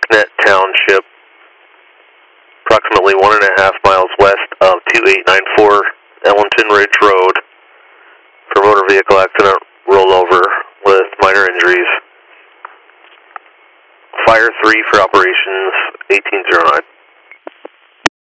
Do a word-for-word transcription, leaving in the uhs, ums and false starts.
Bucknet Township, approximately one and a half miles west of two eight nine four Ellington Ridge Road, for motor vehicle accident rollover with minor injuries. Fire three for operations eighteen oh nine.